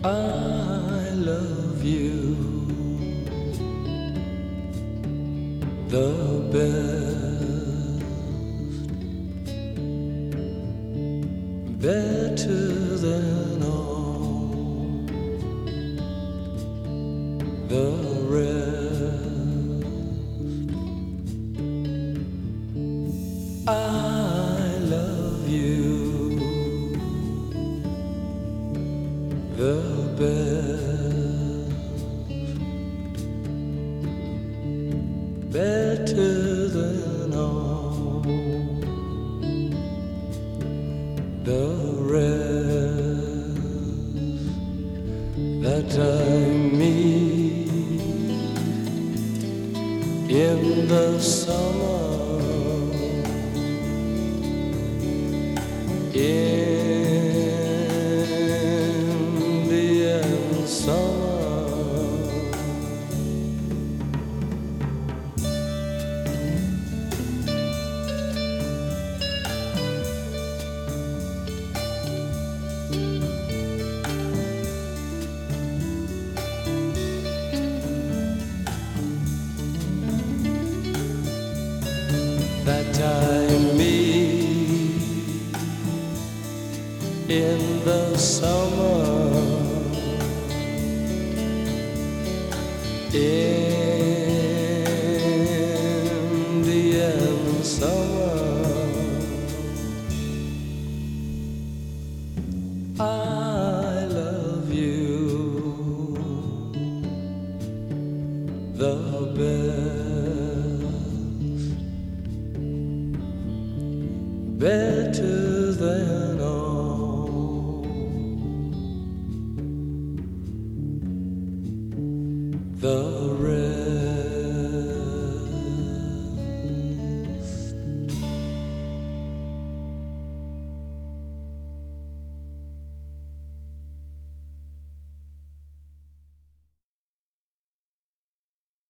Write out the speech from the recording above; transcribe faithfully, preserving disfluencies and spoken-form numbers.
I love you the best, better than all the rest. I love you the best, better than all the rest that I meet in the summer, Indian summer. That I meet in the summer, Indian summer. I love you the best, better than all the rest.